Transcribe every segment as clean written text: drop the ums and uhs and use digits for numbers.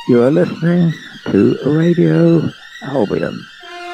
You are listening to Radio Albion.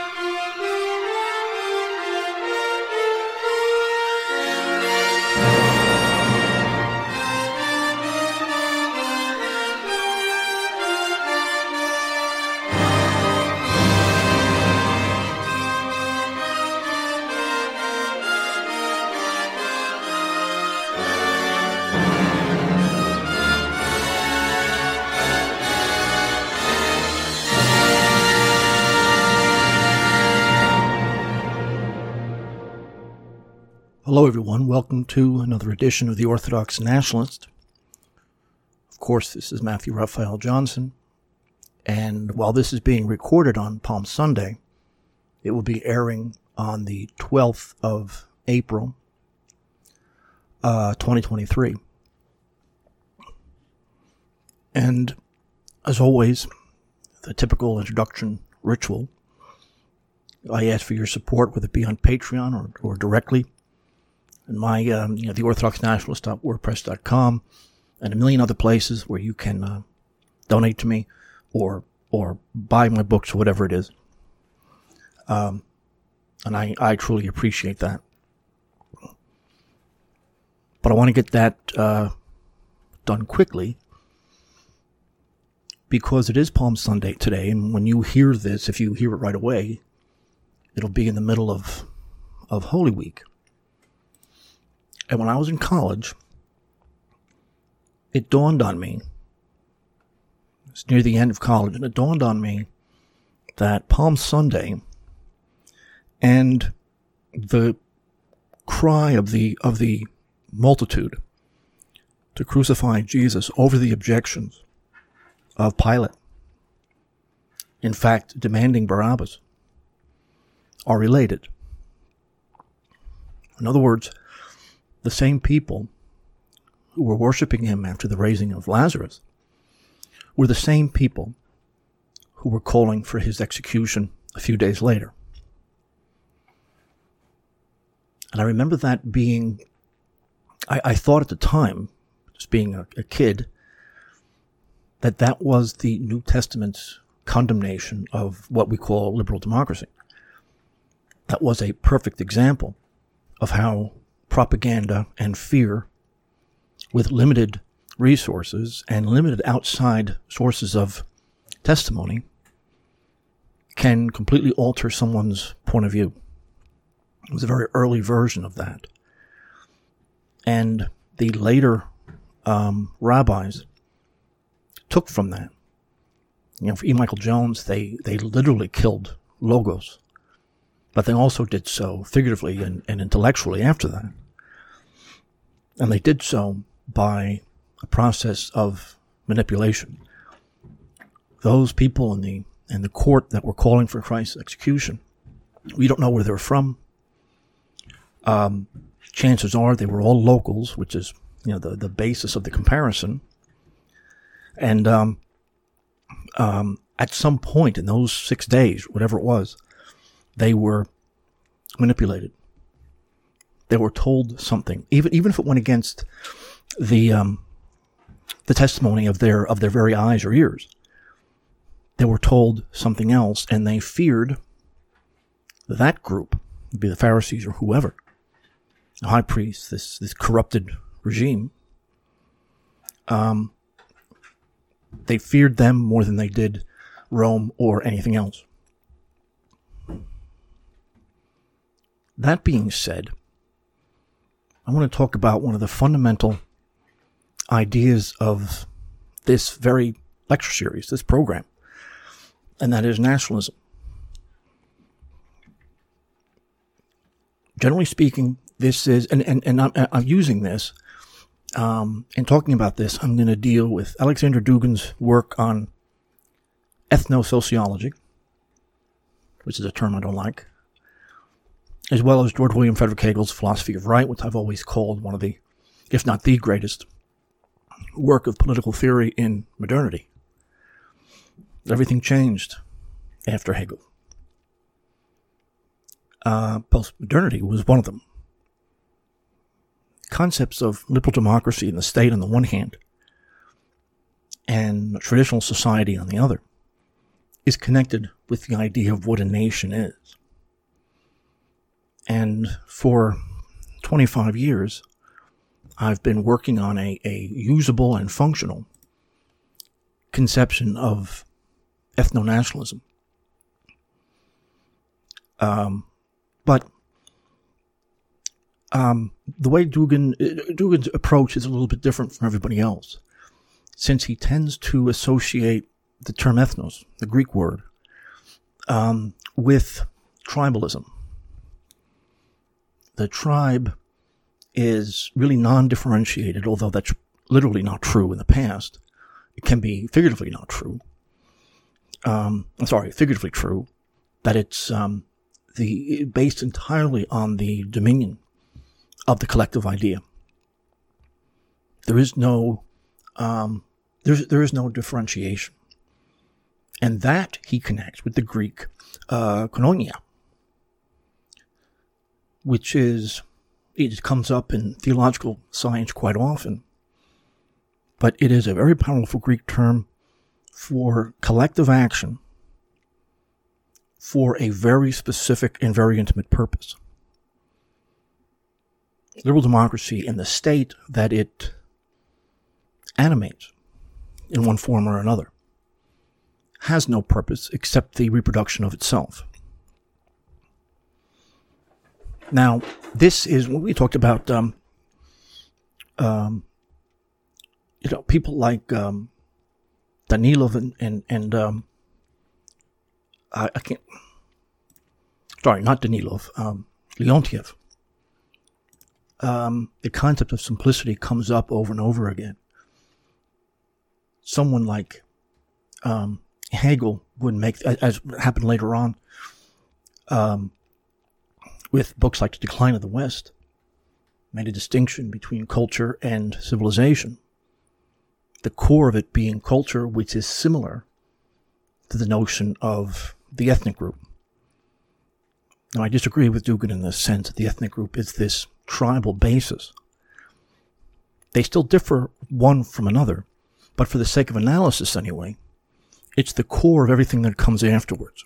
Hello everyone, welcome to another edition of the Orthodox Nationalist. Of course, this is Matthew Raphael Johnson, and while this is being recorded on Palm Sunday, it will be airing on the 12th of April, 2023. And as always, the typical introduction ritual, I ask for your support, whether it be on Patreon or directly. And my, the orthodoxnationalist.wordpress.com and a million other places where you can donate to me or buy my books or whatever it is. And I truly appreciate that. But I want to get that done quickly because it is Palm Sunday today, and when you hear this, if you hear it right away, it'll be in the middle of Holy Week. And when I was in college, it dawned on me, it's near the end of college, and it dawned on me that Palm Sunday and the cry of the multitude to crucify Jesus over the objections of Pilate, in fact, demanding Barabbas, are related. In other words, the same people who were worshiping him after the raising of Lazarus were the same people who were calling for his execution a few days later. And I remember that being, I thought at the time, just being a kid, that was the New Testament's condemnation of what we call liberal democracy. That was a perfect example of how propaganda and fear with limited resources and limited outside sources of testimony can completely alter someone's point of view. It was a very early version of that. And the later rabbis took from that. For E. Michael Jones, they literally killed Logos, but they also did so figuratively and intellectually after that. And they did so by a process of manipulation. Those people in the court that were calling for Christ's execution, we don't know where they're from. Chances are they were all locals, which is the basis of the comparison. And at some point in those 6 days, whatever it was, they were manipulated. They were told something, even if it went against the testimony of their very eyes or ears. They were told something else, and they feared that group, be the Pharisees or whoever, the high priests, this corrupted regime. They feared them more than they did Rome or anything else. That being said, I want to talk about one of the fundamental ideas of this very lecture series, this program, and that is nationalism. Generally speaking, this is, and I'm using this, in talking about this, I'm going to deal with Alexander Dugin's work on ethnosociology, which is a term I don't like, as well as George William Frederick Hegel's philosophy of right, which I've always called one of the, if not the greatest, work of political theory in modernity. Everything changed after Hegel. Postmodernity was one of them. Concepts of liberal democracy and the state on the one hand, and traditional society on the other, is connected with the idea of what a nation is. And for 25 years, I've been working on a usable and functional conception of ethno-nationalism. But the way Dugin's approach is a little bit different from everybody else, since he tends to associate the term ethnos, the Greek word, with tribalism. The tribe is really non-differentiated, although that's literally not true in the past. It can be figuratively not true. Figuratively true, that it's based entirely on the dominion of the collective idea. There is no there is no differentiation, and that he connects with the Greek koinonia, which is, it comes up in theological science quite often, but it is a very powerful Greek term for collective action for a very specific and very intimate purpose. Liberal democracy and the state that it animates in one form or another has no purpose except the reproduction of itself. Now, this is when we talked about, people like Danilov and I can't. Sorry, not Danilov. Leontiev. The concept of simplicity comes up over and over again. Someone like Hegel would make, as happened later on, with books like The Decline of the West, made a distinction between culture and civilization. The core of it being culture, which is similar to the notion of the ethnic group. Now, I disagree with Dugin in the sense that the ethnic group is this tribal basis. They still differ one from another, but for the sake of analysis anyway, it's the core of everything that comes afterwards.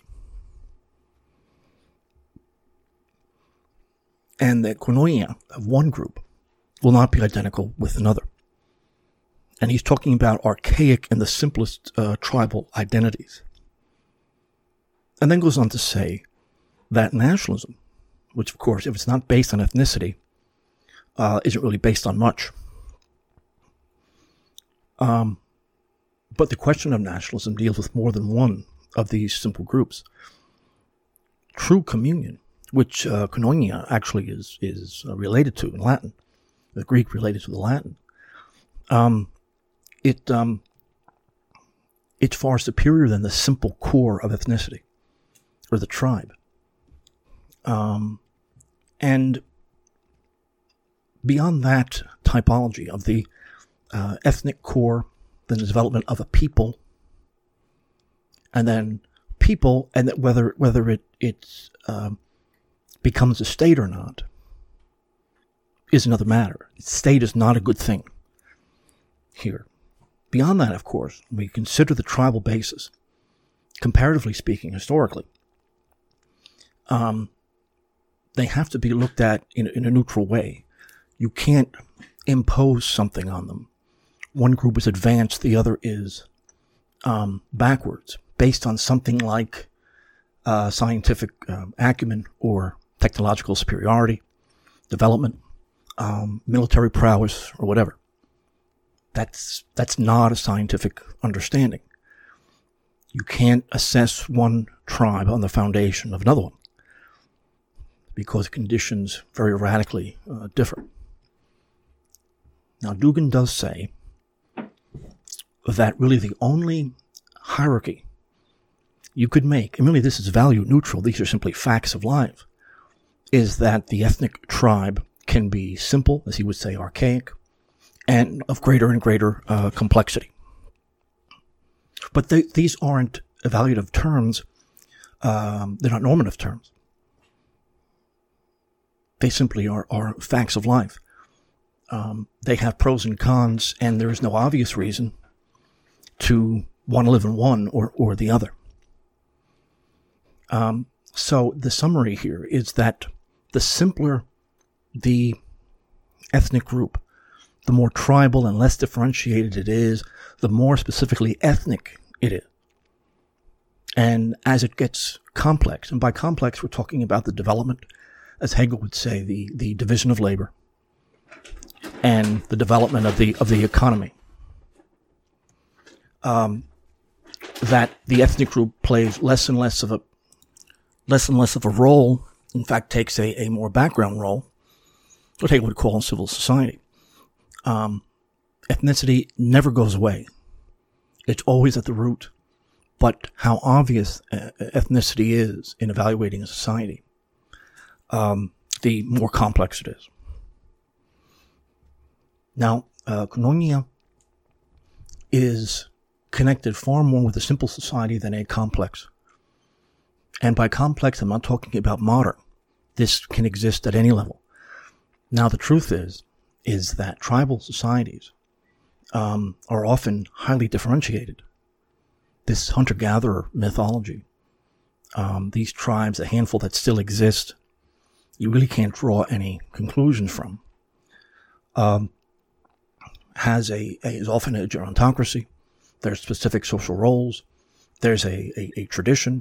And the koinonia of one group will not be identical with another. And he's talking about archaic and the simplest tribal identities. And then goes on to say that nationalism, which of course, if it's not based on ethnicity, isn't really based on much. But the question of nationalism deals with more than one of these simple groups. True communion, which koinonia actually is related to in Latin, the Greek related to the Latin, it's far superior than the simple core of ethnicity or the tribe. And beyond that typology of the ethnic core, then the development of a people, and then people, and that whether it becomes a state or not is another matter. State is not a good thing here. Beyond that, of course, we consider the tribal basis, comparatively speaking, historically. They have to be looked at in a neutral way. You can't impose something on them. One group is advanced, the other is backwards, based on something like scientific acumen or technological superiority, development, military prowess, or whatever. That's not a scientific understanding. You can't assess one tribe on the foundation of another one, because conditions very radically differ. Now, Dugin does say that really the only hierarchy you could make, and really this is value neutral, these are simply facts of life, is that the ethnic tribe can be simple, as he would say, archaic, and of greater and greater complexity. But these aren't evaluative terms, they're not normative terms. They simply are facts of life. They have pros and cons, and there is no obvious reason to want to live in one or the other. So the summary here is that the simpler the ethnic group, the more tribal and less differentiated it is, the more specifically ethnic it is. And as it gets complex, and by complex we're talking about the development, as Hegel would say, the division of labor and the development of the economy, that the ethnic group plays less and less of a role, in fact takes a more background role, what Hegel would call in civil society. Ethnicity never goes away. It's always at the root. But how obvious ethnicity is in evaluating a society, the more complex it is. Now, koinonia is connected far more with a simple society than a complex. And by complex, I'm not talking about modern. This can exist at any level. Now, the truth is that tribal societies are often highly differentiated. This hunter-gatherer mythology, these tribes, a handful that still exist, you really can't draw any conclusions from, is often a gerontocracy. There's specific social roles. There's a tradition.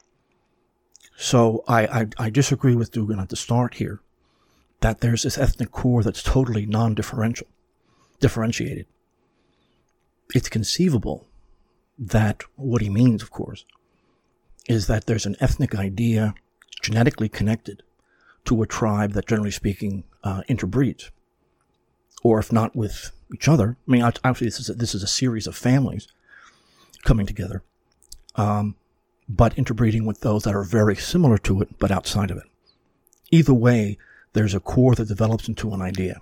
So I disagree with Dugin at the start here, that there's this ethnic core that's totally differentiated. It's conceivable that what he means, of course, is that there's an ethnic idea genetically connected to a tribe that, generally speaking, interbreeds, or if not with each other. I mean, actually, this is a series of families coming together, but interbreeding with those that are very similar to it, but outside of it. Either way, there's a core that develops into an idea.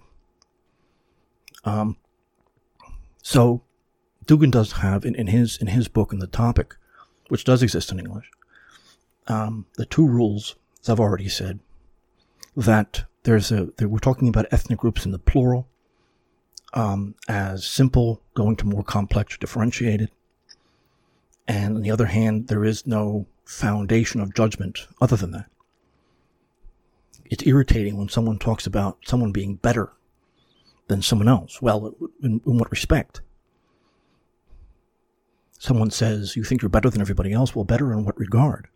So Dugin does have in his book, in the topic, which does exist in English, the two rules, as I've already said, that we're talking about ethnic groups in the plural, as simple going to more complex or differentiated. And on the other hand, there is no foundation of judgment other than that. It's irritating when someone talks about someone being better than someone else. Well, in what respect? Someone says, you think you're better than everybody else. Well, better in what regard?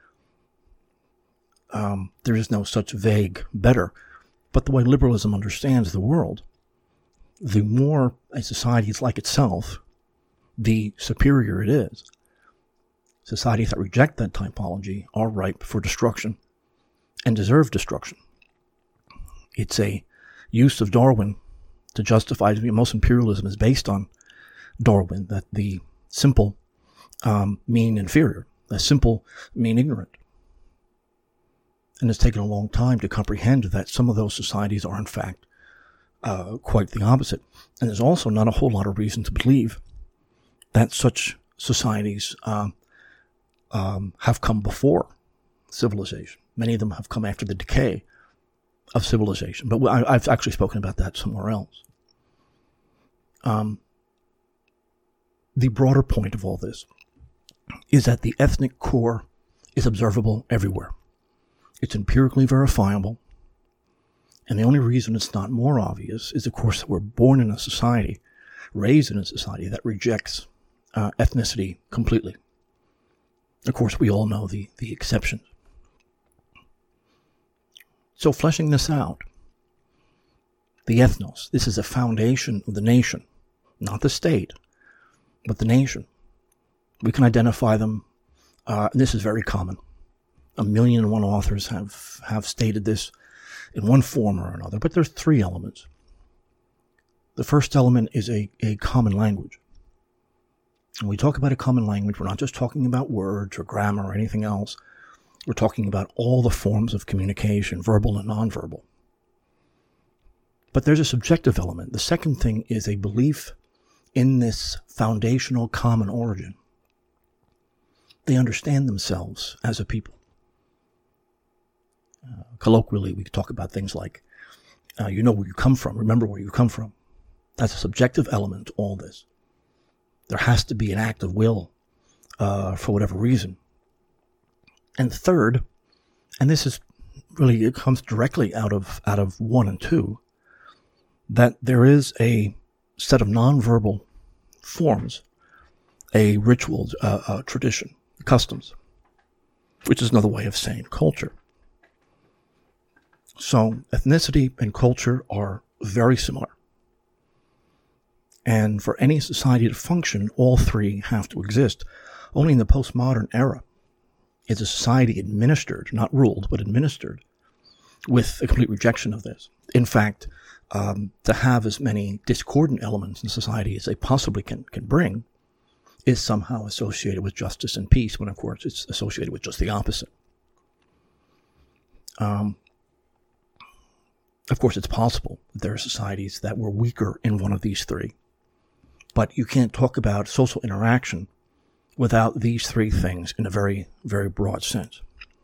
There is no such vague better. But the way liberalism understands the world, the more a society is like itself, the superior it is. Societies that reject that typology are ripe for destruction and deserve destruction. It's a use of Darwin to justify, most imperialism is based on Darwin, that the simple mean inferior, the simple mean ignorant. And it's taken a long time to comprehend that some of those societies are, in fact, quite the opposite. And there's also not a whole lot of reason to believe that such societies have come before civilization. Many of them have come after the decay of civilization. But I've actually spoken about that somewhere else. The broader point of all this is that the ethnic core is observable everywhere. It's empirically verifiable. And the only reason it's not more obvious is, of course, that we're born in a society, raised in a society that rejects ethnicity completely. Of course, we all know the exceptions. So fleshing this out, the ethnos, this is a foundation of the nation, not the state, but the nation. We can identify them, and this is very common. 1,000,001 authors have stated this in one form or another, but there's three elements. The first element is a common language. When we talk about a common language, we're not just talking about words or grammar or anything else. We're talking about all the forms of communication, verbal and nonverbal. But there's a subjective element. The second thing is a belief in this foundational common origin. They understand themselves as a people. Colloquially, we could talk about things like, you know where you come from, remember where you come from. That's a subjective element to all this. There has to be an act of will for whatever reason. And third, and this is really, it comes directly out of 1 and 2, that there is a set of nonverbal forms, a ritual, tradition, customs, which is another way of saying culture. So ethnicity and culture are very similar. And for any society to function, all three have to exist. Only in the postmodern era is a society administered, not ruled, but administered, with a complete rejection of this. In fact, to have as many discordant elements in society as they possibly can bring is somehow associated with justice and peace, when of course it's associated with just the opposite. Of course, it's possible that there are societies that were weaker in one of these three. But you can't talk about social interaction without these three things in a very, very broad sense.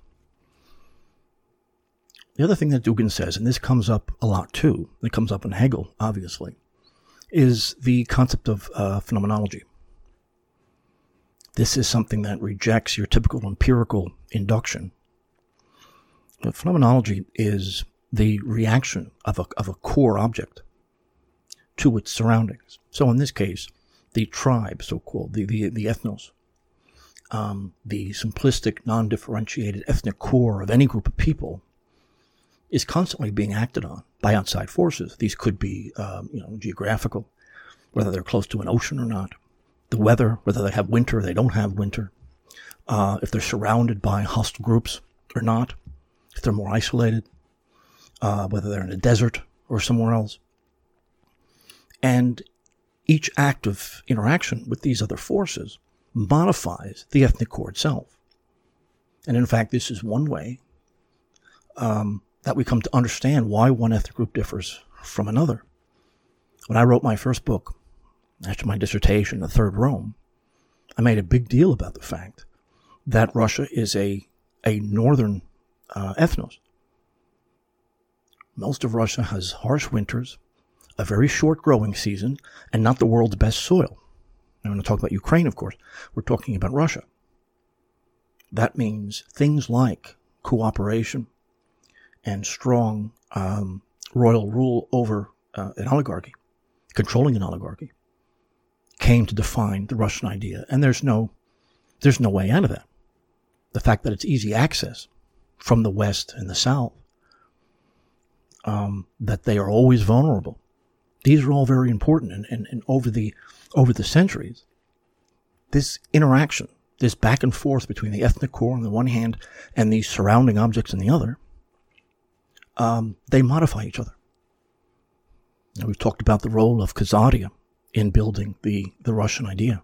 The other thing that Dugin says, and this comes up a lot too, it comes up in Hegel, obviously, is the concept of phenomenology. This is something that rejects your typical empirical induction. But phenomenology is the reaction of a core object to its surroundings. So in this case, the tribe, so-called, the ethnos, the simplistic, non-differentiated ethnic core of any group of people is constantly being acted on by outside forces. These could be, geographical, whether they're close to an ocean or not, the weather, whether they have winter or they don't have winter, if they're surrounded by hostile groups or not, if they're more isolated, whether they're in a desert or somewhere else. And each act of interaction with these other forces modifies the ethnic core itself. And in fact, this is one way that we come to understand why one ethnic group differs from another. When I wrote my first book, after my dissertation, The Third Rome, I made a big deal about the fact that Russia is a northern ethnos. Most of Russia has harsh winters, a very short growing season, and not the world's best soil. I'm going to talk about Ukraine, of course. We're talking about Russia. That means things like cooperation and strong royal rule over an oligarchy, controlling an oligarchy, came to define the Russian idea. And there's no way out of that. The fact that it's easy access from the West and the South, that they are always vulnerable. These are all very important. And over the centuries, this interaction, this back and forth between the ethnic core on the one hand and these surrounding objects on the other, they modify each other. Now, we've talked about the role of Khazaria in building the Russian idea,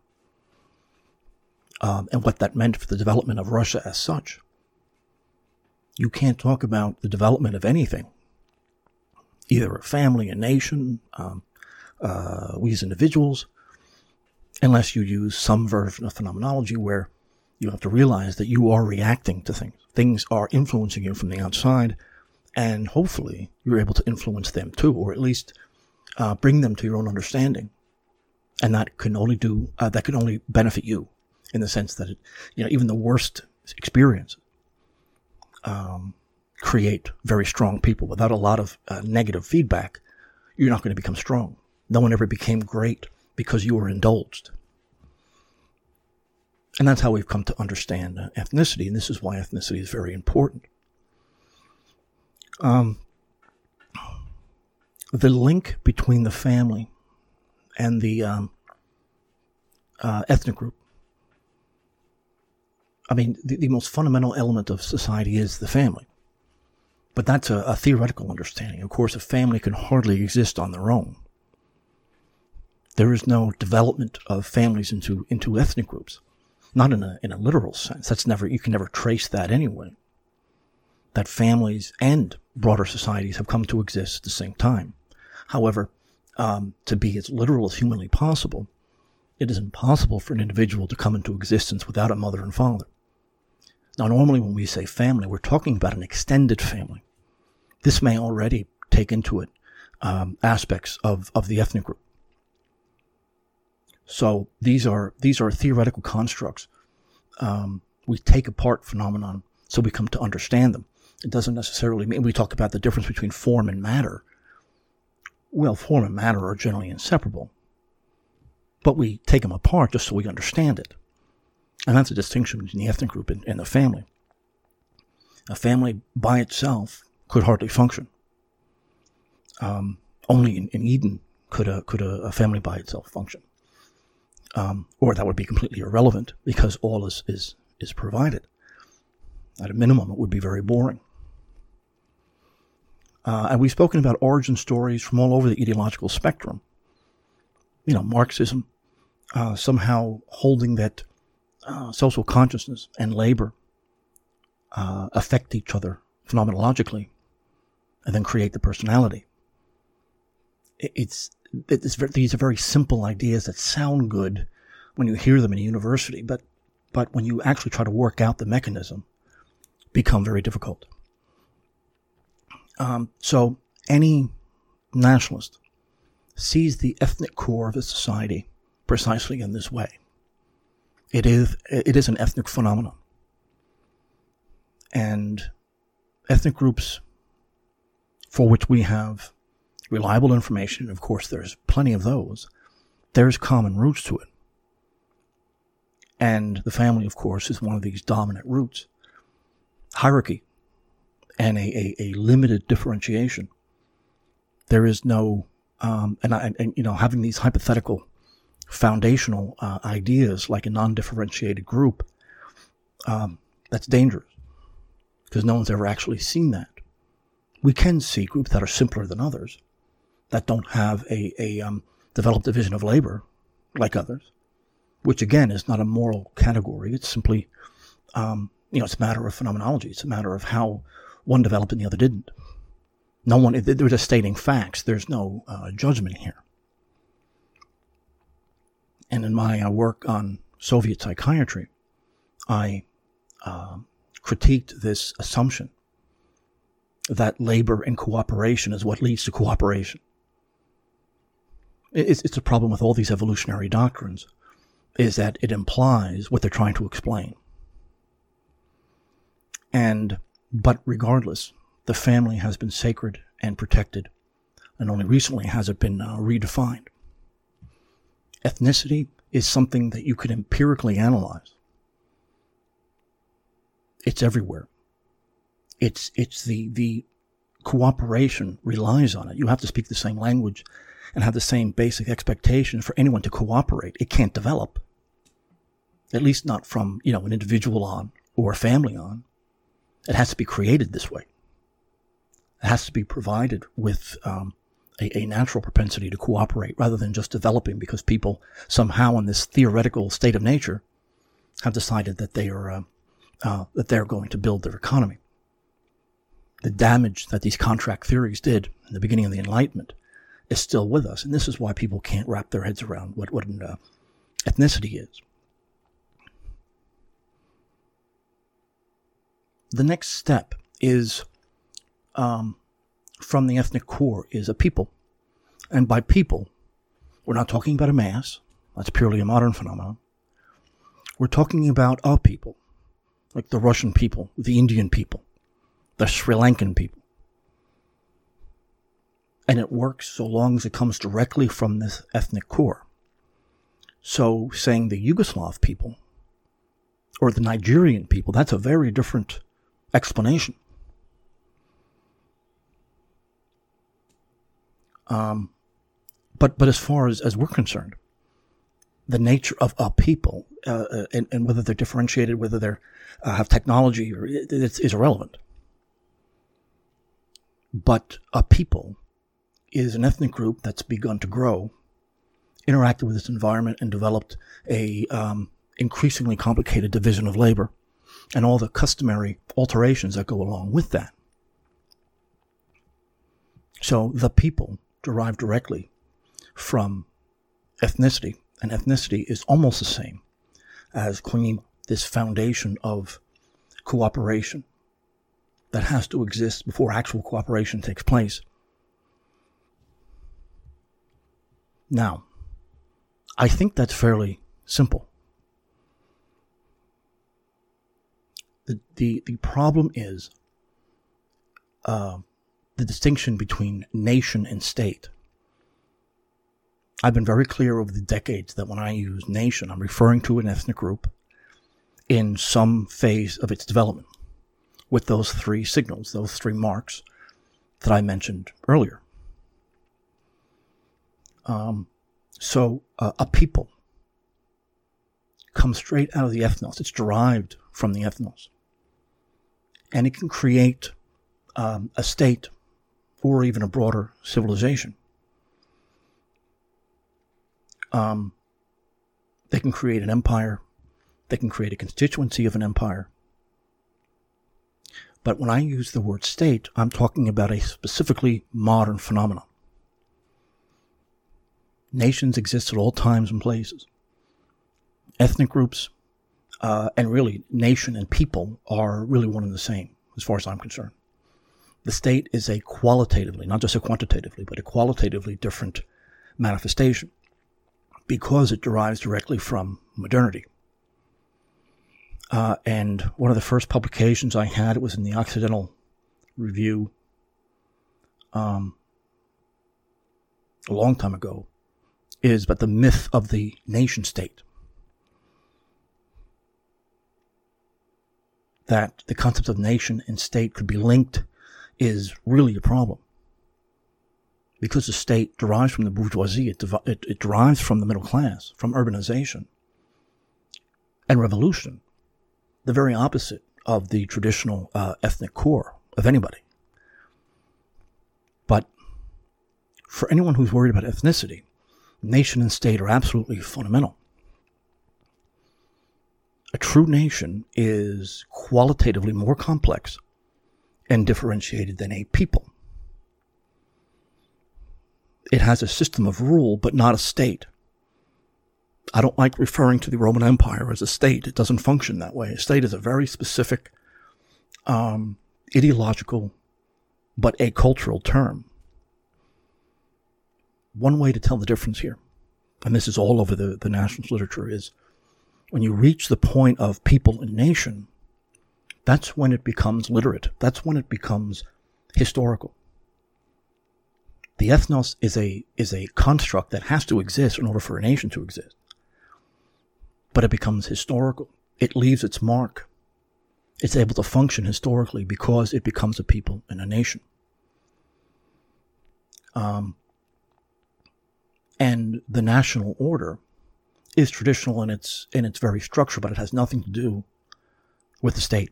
and what that meant for the development of Russia as such. You can't talk about the development of anything, either a family, a nation, we as individuals, unless you use some version of phenomenology where you have to realize that you are reacting to things. Things are influencing you from the outside, and hopefully you're able to influence them too, or at least bring them to your own understanding. And that can only benefit you, in the sense that even the worst experiences create very strong people. Without a lot of negative feedback, you're not going to become strong. No one ever became great because you were indulged. And that's how we've come to understand ethnicity, and this is why ethnicity is very important. The link between the family and the ethnic group. I mean, the most fundamental element of society is the family. But that's a theoretical understanding. Of course, a family can hardly exist on their own. There is no development of families into ethnic groups. Not in a literal sense. You can never trace that anyway. That families and broader societies have come to exist at the same time. However, to be as literal as humanly possible, it is impossible for an individual to come into existence without a mother and father. Now, normally when we say family, we're talking about an extended family. This may already take into it aspects of the ethnic group. So these are theoretical constructs. We take apart phenomenon so we come to understand them. It doesn't necessarily mean, we talk about the difference between form and matter. Well, form and matter are generally inseparable, but we take them apart just so we understand it. And that's a distinction between the ethnic group and the family. A family by itself could hardly function. Only in Eden could a family by itself function. Or that would be completely irrelevant because all is provided. At a minimum, it would be very boring. And we've spoken about origin stories from all over the ideological spectrum. Marxism, somehow holding that social consciousness and labor affect each other phenomenologically and then create the personality. These are very simple ideas that sound good when you hear them in a university, but when you actually try to work out the mechanism, become very difficult. So any nationalist sees the ethnic core of a society precisely in this way. It is an ethnic phenomenon. And ethnic groups for which we have reliable information, of course there's plenty of those, there's common roots to it. And the family, of course, is one of these dominant roots. Hierarchy and a limited differentiation. There is no, having these hypothetical foundational ideas like a non-differentiated group, that's dangerous because no one's ever actually seen that. We can see groups that are simpler than others, that don't have a developed division of labor like others, which again is not a moral category. It's simply, it's a matter of phenomenology. It's a matter of how one developed and the other didn't. They're just stating facts. There's no judgment here. And in my work on Soviet psychiatry, I critiqued this assumption that labor and cooperation is what leads to cooperation. It's a problem with all these evolutionary doctrines, is that it implies what they're trying to explain. But regardless, the family has been sacred and protected, and only recently has it been redefined. Ethnicity is something that you could empirically analyze. It's everywhere. It's the cooperation relies on it. You have to speak the same language and have the same basic expectations for anyone to cooperate. It can't develop. At least not from, an individual on or a family on. It has to be created this way. It has to be provided with a natural propensity to cooperate rather than just developing because people somehow in this theoretical state of nature have decided that they're going to build their economy. The damage that these contract theories did in the beginning of the Enlightenment is still with us, and this is why people can't wrap their heads around what ethnicity is. The next step is from the ethnic core is a people. And by people, we're not talking about a mass. That's purely a modern phenomenon. We're talking about a people, like the Russian people, the Indian people, the Sri Lankan people. And it works so long as it comes directly from this ethnic core. So saying the Yugoslav people or the Nigerian people, that's a very different explanation. But as far as we're concerned, the nature of a people and whether they're differentiated, whether they have technology, it's irrelevant. But a people is an ethnic group that's begun to grow, interacted with its environment, and developed a increasingly complicated division of labor and all the customary alterations that go along with that. So the people derive directly from ethnicity, and ethnicity is almost the same as claiming this foundation of cooperation that has to exist before actual cooperation takes place. Now, I think that's fairly simple. The problem is the distinction between nation and state. I've been very clear over the decades that when I use nation, I'm referring to an ethnic group in some phase of its development with those three signals, those three marks that I mentioned earlier. So a people comes straight out of the ethnos. It's derived from the ethnos. And it can create a state or even a broader civilization. They can create an empire. They can create a constituency of an empire. But when I use the word state, I'm talking about a specifically modern phenomenon. Nations exist at all times and places. Ethnic groups, and really nation and people are really one and the same, as far as I'm concerned. The state is a qualitatively, not just a quantitatively, but a qualitatively different manifestation because it derives directly from modernity. And one of the first publications I had, it was in the Occidental Review a long time ago, is about the myth of the nation state. That the concept of nation and state could be linked is really a problem. Because the state derives from the bourgeoisie, it derives from the middle class, from urbanization and revolution, the very opposite of the traditional ethnic core of anybody. But for anyone who's worried about ethnicity, nation and state are absolutely fundamental. A true nation is qualitatively more complex and differentiated than a people. It has a system of rule, but not a state. I don't like referring to the Roman Empire as a state. It doesn't function that way. A state is a very specific, ideological, but a cultural term. One way to tell the difference here, and this is all over the nationalist literature, is when you reach the point of people and nation, that's when it becomes literate. That's when it becomes historical. The ethnos is a construct that has to exist in order for a nation to exist. But it becomes historical. It leaves its mark. It's able to function historically because it becomes a people and a nation. And the national order is traditional in its very structure, but it has nothing to do with the state.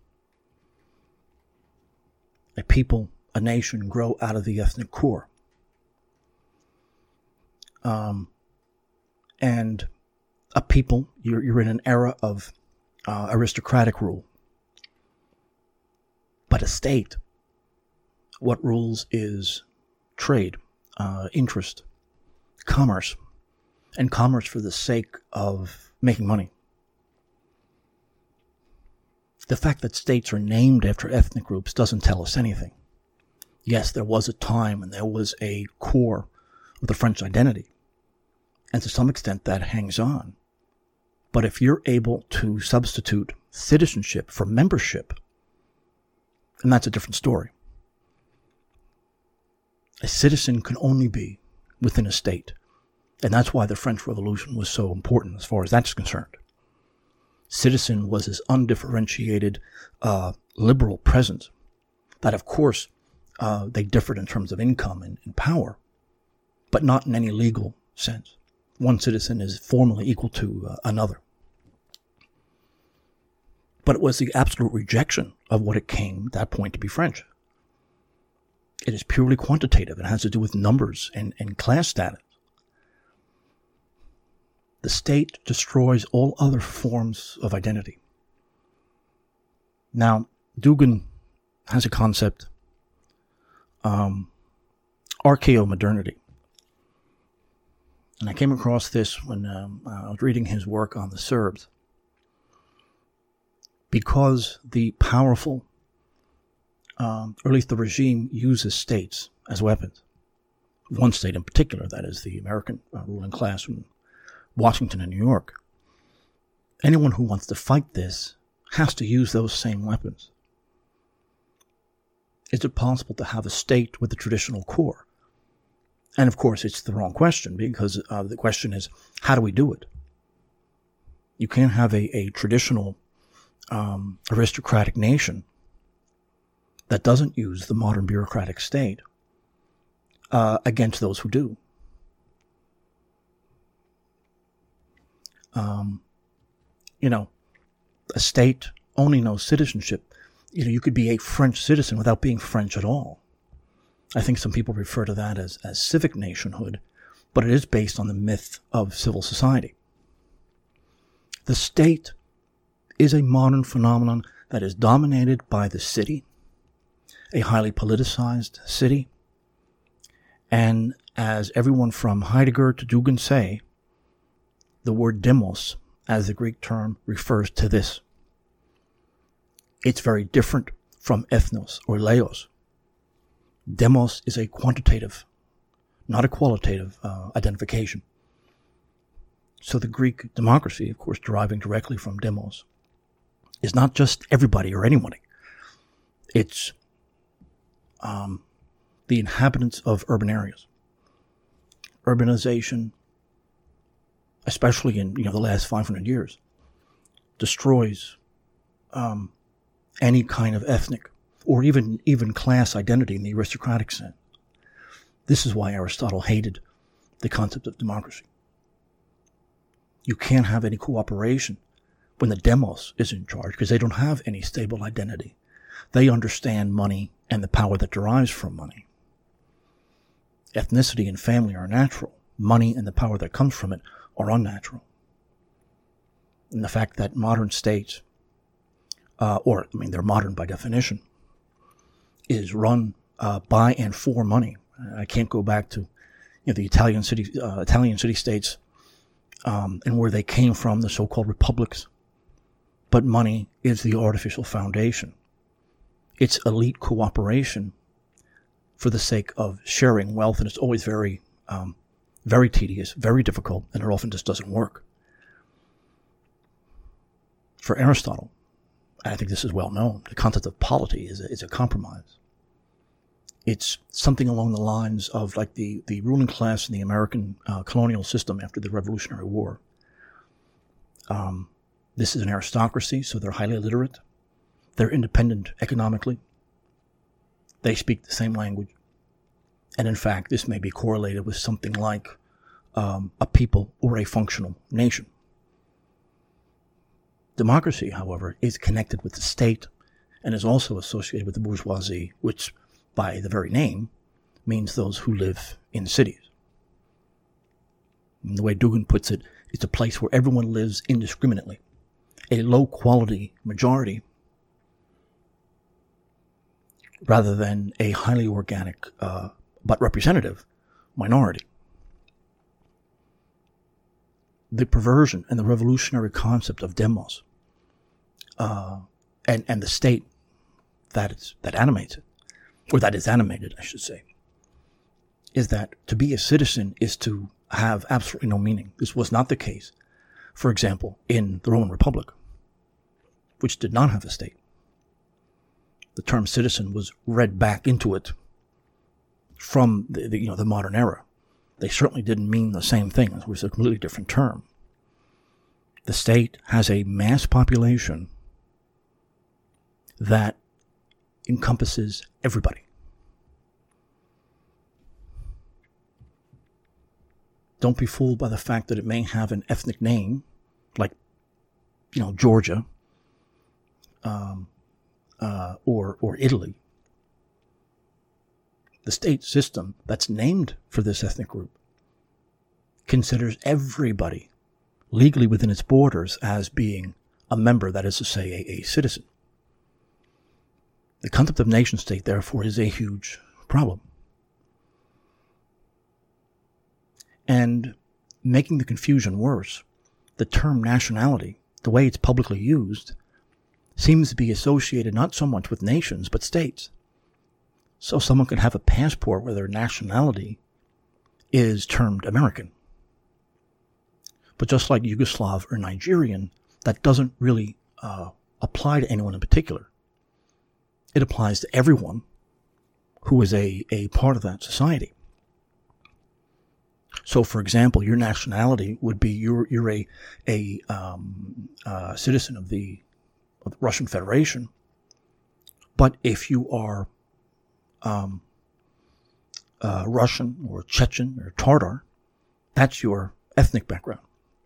A people, a nation grow out of the ethnic core. And a people, you're in an era of aristocratic rule. But a state, what rules is trade, interest, commerce, and commerce for the sake of making money. The fact that states are named after ethnic groups doesn't tell us anything. Yes, there was a time and there was a core of the French identity. And to some extent that hangs on. But if you're able to substitute citizenship for membership, then that's a different story. A citizen can only be within a state. And that's why the French Revolution was so important as far as that's concerned. Citizen was this undifferentiated liberal presence that, of course, they differed in terms of income and power, but not in any legal sense. One citizen is formally equal to another. But it was the absolute rejection of what it came at that point to be French. It is purely quantitative. It has to do with numbers and class status. The state destroys all other forms of identity. Now, Dugin has a concept, archaeomodernity. And I came across this when I was reading his work on the Serbs. Because the powerful, or at least the regime, uses states as weapons. One state in particular, that is the American ruling class, Washington and New York. Anyone who wants to fight this has to use those same weapons. Is it possible to have a state with a traditional core? And of course, it's the wrong question, because the question is, how do we do it? You can't have a traditional aristocratic nation that doesn't use the modern bureaucratic state against those who do. A state only knows citizenship. You could be a French citizen without being French at all. I think some people refer to that as civic nationhood, but it is based on the myth of civil society. The state is a modern phenomenon that is dominated by the city, a highly politicized city, and as everyone from Heidegger to Dugin say, the word demos, as the Greek term, refers to this. It's very different from ethnos or laos. Demos is a quantitative, not a qualitative identification. So the Greek democracy, of course, deriving directly from demos, is not just everybody or anybody. It's the inhabitants of urban areas. Urbanization, especially in the last 500 years, destroys any kind of ethnic or even class identity in the aristocratic sense. This is why Aristotle hated the concept of democracy. You can't have any cooperation when the demos is in charge, because they don't have any stable identity. They understand money and the power that derives from money. Ethnicity and family are natural. Money and the power that comes from it are unnatural. And the fact that modern states, they're modern by definition, is run by and for money. I can't go back to the Italian city-states and where they came from, the so-called republics. But money is the artificial foundation. It's elite cooperation for the sake of sharing wealth, and it's always very, very tedious, very difficult, and it often just doesn't work. For Aristotle, I think this is well known, the concept of polity is a compromise. It's something along the lines of like the ruling class in the American colonial system after the Revolutionary War. This is an aristocracy, so they're highly literate. They're independent economically. They speak the same language. And in fact, this may be correlated with something like a people or a functional nation. Democracy, however, is connected with the state and is also associated with the bourgeoisie, which, by the very name, means those who live in cities. And the way Dugin puts it, it's a place where everyone lives indiscriminately. A low-quality majority rather than a highly organic but representative minority. The perversion and the revolutionary concept of demos and the state that animates it, or that is animated, I should say, is that to be a citizen is to have absolutely no meaning. This was not the case, for example, in the Roman Republic, which did not have a state. The term citizen was read back into it from the modern era. They certainly didn't mean the same thing. It was a completely different term. The state has a mass population that encompasses everybody. Don't be fooled by the fact that it may have an ethnic name, like, Georgia, or Italy. The state system that's named for this ethnic group considers everybody legally within its borders as being a member, that is to say, a citizen. The concept of nation state, therefore, is a huge problem. And making the confusion worse, the term nationality, the way it's publicly used, seems to be associated not so much with nations, but states. So someone could have a passport where their nationality is termed American. But just like Yugoslav or Nigerian, that doesn't really apply to anyone in particular. It applies to everyone who is a part of that society. So, for example, your nationality would be you're a citizen of the Russian Federation, but if you are Russian or Chechen or Tatar, that's your ethnic background.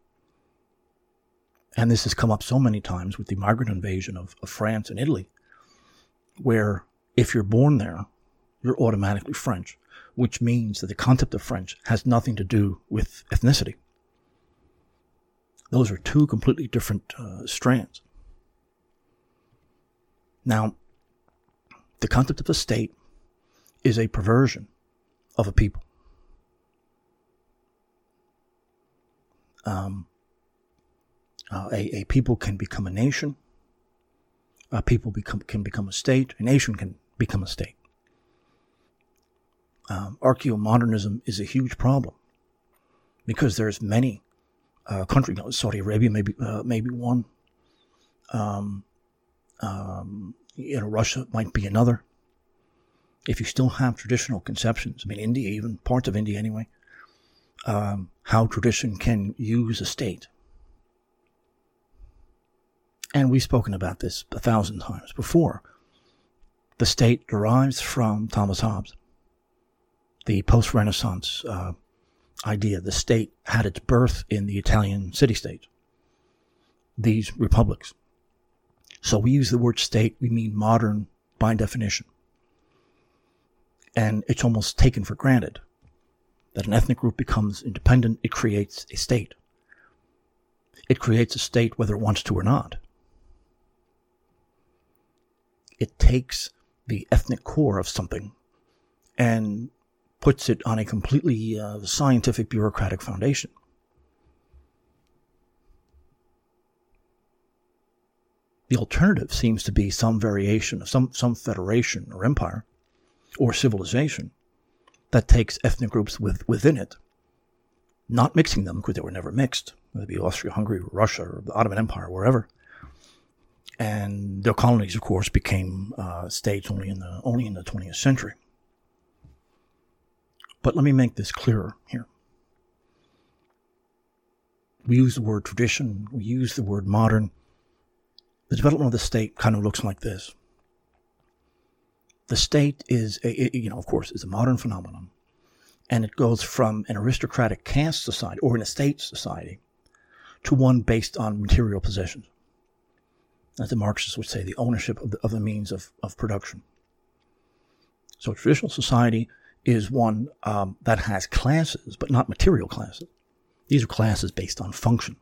And this has come up so many times with the migrant invasion of France and Italy, where if you're born there, you're automatically French, which means that the concept of French has nothing to do with ethnicity. Those are two completely different strands. Now, the concept of a state is a perversion of a people. A people can become a nation. A people can become a state. A nation can become a state. Archaeomodernism is a huge problem because there's many countries. Saudi Arabia maybe one. Russia might be another. If you still have traditional conceptions, India, even parts of India anyway, how tradition can use a state. And we've spoken about this 1,000 times before. The state derives from Thomas Hobbes. The post-Renaissance idea. The state had its birth in the Italian city-states, these republics. So we use the word state, we mean modern by definition. And it's almost taken for granted that an ethnic group becomes independent, it creates a state. It creates a state whether it wants to or not. It takes the ethnic core of something and puts it on a completely scientific, bureaucratic foundation. The alternative seems to be some variation of some federation or empire or civilization that takes ethnic groups within it, not mixing them because they were never mixed, whether it be Austria-Hungary or Russia or the Ottoman Empire, wherever. And their colonies, of course, became states only in the 20th century. But let me make this clearer here. We use the word tradition. We use the word modern. The development of the state kind of looks like this. The state is, of course, is a modern phenomenon. And it goes from an aristocratic caste society or an estate society to one based on material possessions. As the Marxists would say, the ownership of the means of production. So traditional society is one that has classes, but not material classes. These are classes based on function.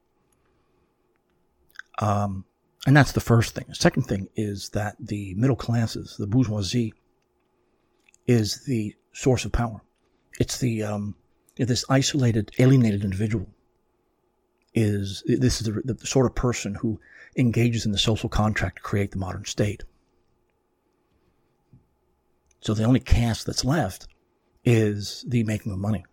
And that's the first thing. The second thing is that the middle classes, the bourgeoisie, is the source of power. It's this isolated, alienated individual. This is the sort of person who engages in the social contract to create the modern state. So the only caste that's left is the making of money.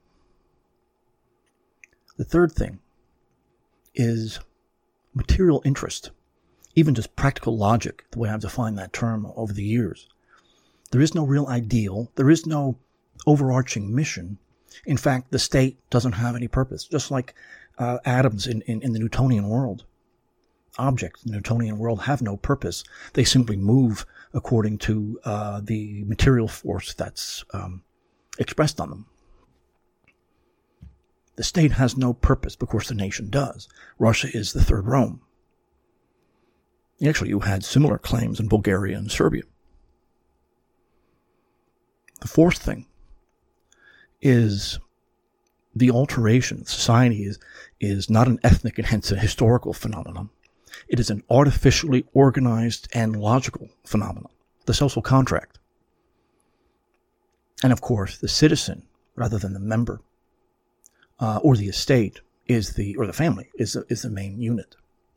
The third thing is material interest, even just practical logic, the way I've defined that term over the years. There is no real ideal. There is no overarching mission. In fact, the state doesn't have any purpose, just like atoms in the Newtonian world. Objects in the Newtonian world have no purpose. They simply move according to the material force that's expressed on them. The state has no purpose, of course the nation does. Russia is the third Rome. Actually, you had similar claims in Bulgaria and Serbia. The fourth thing is the alteration of society is not an ethnic and hence a historical phenomenon. It is an artificially organized and logical phenomenon, the social contract. And of course, the citizen, rather than the member, or the estate, or the family, is the main unit.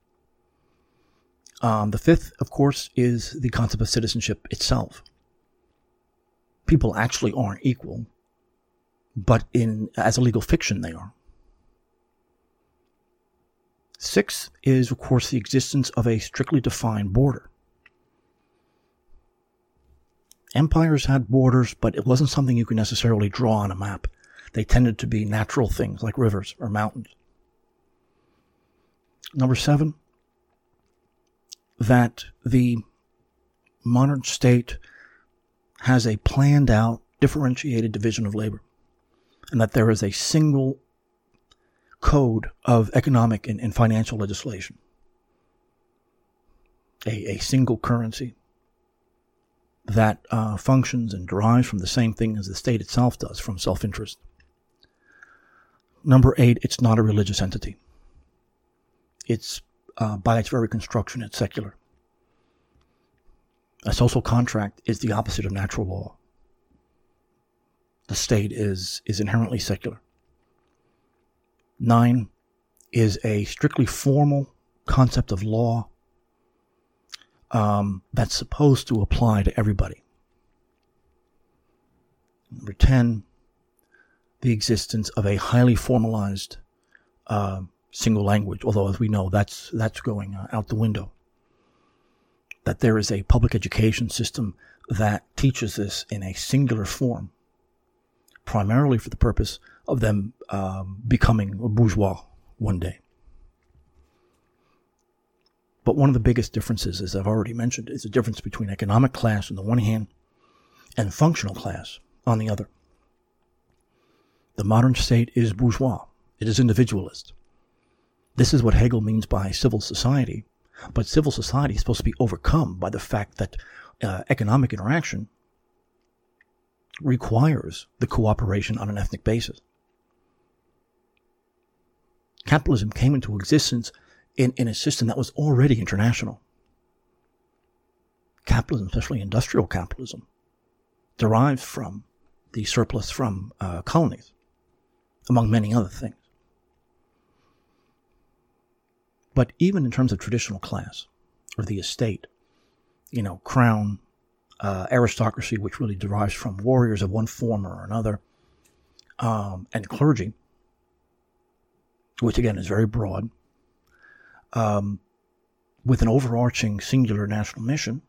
The fifth, of course, is the concept of citizenship itself. People actually aren't equal, but as a legal fiction they are. 6 is, of course, the existence of a strictly defined border. Empires had borders, but it wasn't something you could necessarily draw on a map. They tended to be natural things like rivers or mountains. Number 7, that the modern state has a planned out, differentiated division of labor, and that there is a single code of economic and financial legislation, a single currency that functions and derives from the same thing as the state itself does, from self-interest. Number 8, it's not a religious entity. It's, by its very construction, it's secular. A social contract is the opposite of natural law. The state is inherently secular. 9 is a strictly formal concept of law that's supposed to apply to everybody. Number 10, the existence of a highly formalized single language, although as we know that's going out the window. That there is a public education system that teaches this in a singular form, primarily for the purpose of them becoming a bourgeois one day. But one of the biggest differences, as I've already mentioned, is the difference between economic class on the one hand and functional class on the other. The modern state is bourgeois. It is individualist. This is what Hegel means by civil society. But civil society is supposed to be overcome by the fact that economic interaction requires the cooperation on an ethnic basis. Capitalism came into existence in a system that was already international. Capitalism, especially industrial capitalism, derives from the surplus from colonies, among many other things. But even in terms of traditional class, or the estate, crown, aristocracy, which really derives from warriors of one form or another, and clergy, which again is very broad, with an overarching singular national mission.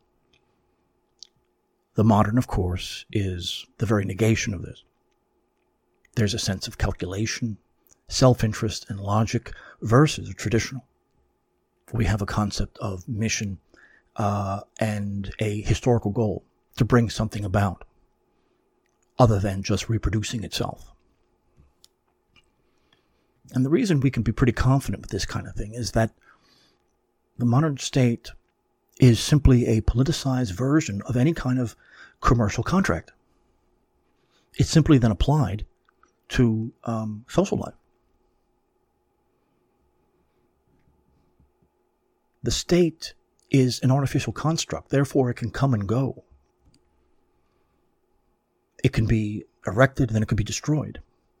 The modern, of course, is the very negation of this. There's a sense of calculation, self-interest, and logic versus a traditional. We have a concept of mission and a historical goal to bring something about other than just reproducing itself. And the reason we can be pretty confident with this kind of thing is that the modern state is simply a politicized version of any kind of commercial contract. It's simply then applied to social life. The state is an artificial construct, therefore it can come and go. It can be erected, and then it can be destroyed.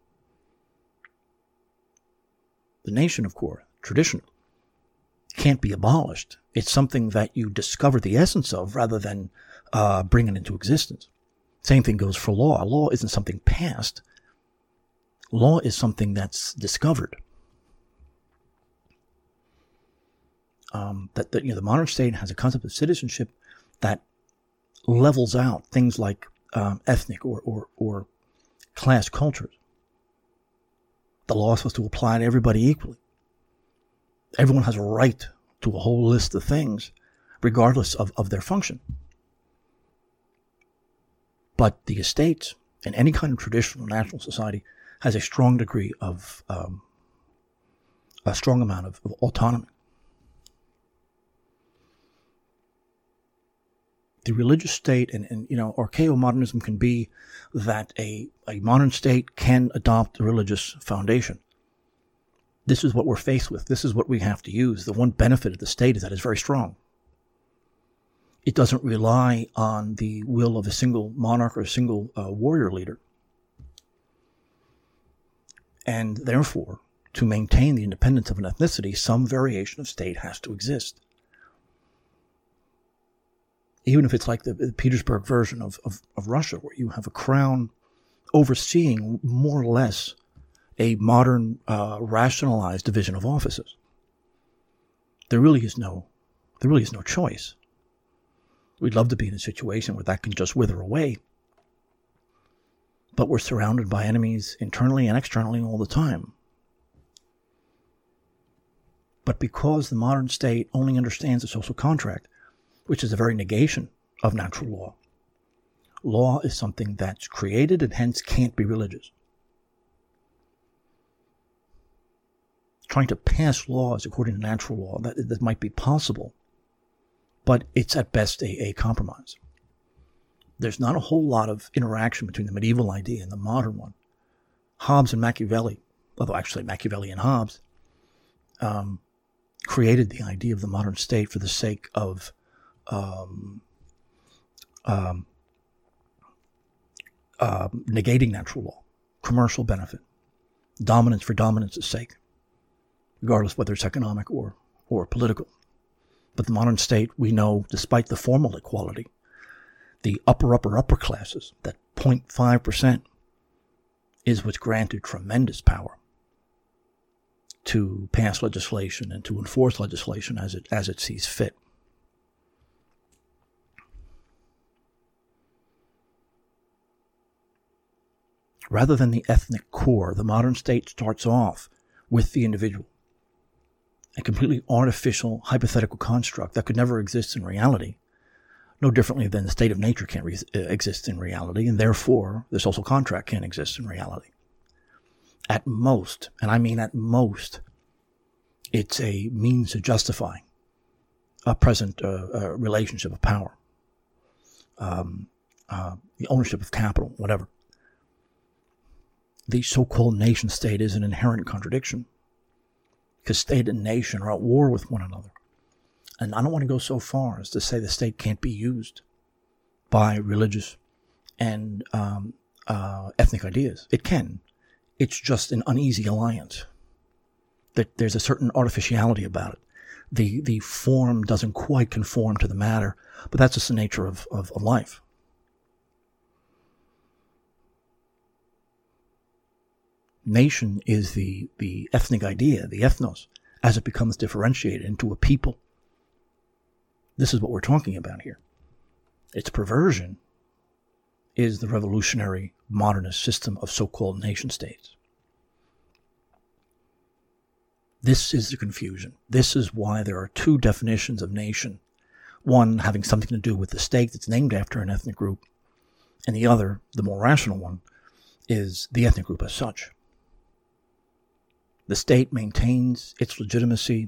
The nation, of course, tradition, can't be abolished. It's something that you discover the essence of rather than bring it into existence. Same thing goes for law. Law isn't something past. Law is something that's discovered. The modern state has a concept of citizenship that levels out things like ethnic or class cultures. The law is supposed to apply to everybody equally. Everyone has a right to a whole list of things, regardless of their function. But the estate, in any kind of traditional national society, has a strong degree of, a strong amount of autonomy. The religious state and archaeo-modernism can be that a modern state can adopt a religious foundation. This is what we're faced with. This is what we have to use. The one benefit of the state is that it's very strong. It doesn't rely on the will of a single monarch or a single warrior leader. And therefore, to maintain the independence of an ethnicity, some variation of state has to exist. Even if it's like the Petersburg version of Russia, where you have a crown overseeing more or less a modern rationalized division of offices. there really is no choice. We'd love to be in a situation where that can just wither away. But we're surrounded by enemies internally and externally all the time. But because the modern state only understands the social contract, which is a very negation of natural law, law is something that's created and hence can't be religious. Trying to pass laws according to natural law, that might be possible, but it's at best a compromise. There's not a whole lot of interaction between the medieval idea and the modern one. Hobbes and Machiavelli, although actually Machiavelli and Hobbes, created the idea of the modern state for the sake of negating natural law, commercial benefit, dominance for dominance's sake, regardless whether it's economic or political. But the modern state, we know, despite the formal equality, the upper classes, that 0.5%, is what's granted tremendous power to pass legislation and to enforce legislation as it sees fit. Rather than the ethnic core, the modern state starts off with the individual, a completely artificial, hypothetical construct that could never exist in reality, no differently than the state of nature can't exist in reality, and therefore the social contract can't exist in reality. At most, and I mean at most, it's a means to justify a present relationship of power, the ownership of capital, whatever. The so-called nation state is an inherent contradiction, because state and nation are at war with one another. And I don't want to go so far as to say the state can't be used by religious and ethnic ideas. It can. It's just an uneasy alliance. There's a certain artificiality about it. The form doesn't quite conform to the matter, but that's just the nature of life. Nation is the ethnic idea, the ethnos, as it becomes differentiated into a people. This is what we're talking about here. Its perversion is the revolutionary modernist system of so-called nation states. This is the confusion. This is why there are two definitions of nation. One having something to do with the state that's named after an ethnic group, and the other, the more rational one, is the ethnic group as such. The state maintains its legitimacy